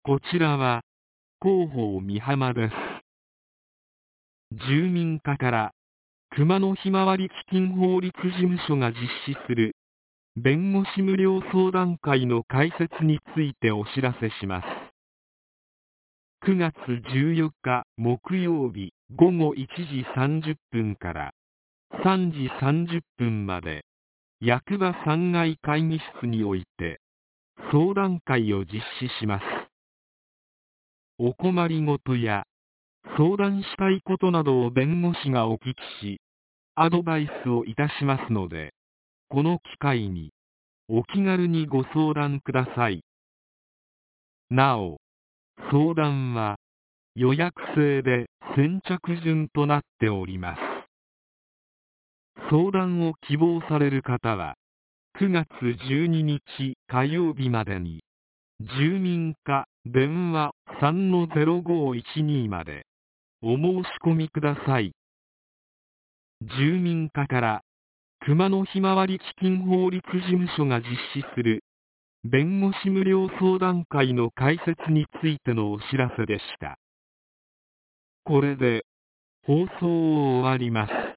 こちらは広報美浜です。住民課から熊野ひまわり基金法律事務所が実施する弁護士無料相談会の開設についてお知らせします。9月14日木曜日午後1時30分から3時30分まで役場3階会議室において相談会を実施します。お困りごとや相談したいことなどを弁護士がお聞きし、アドバイスをいたしますので、この機会にお気軽にご相談ください。なお、相談は予約制で先着順となっております。相談を希望される方は、9月12日火曜日までに、住民課電話 3-0512 までお申し込みください。住民課から熊野ひまわり基金法律事務所が実施する弁護士無料相談会の開設についてのお知らせでした。これで放送を終わります。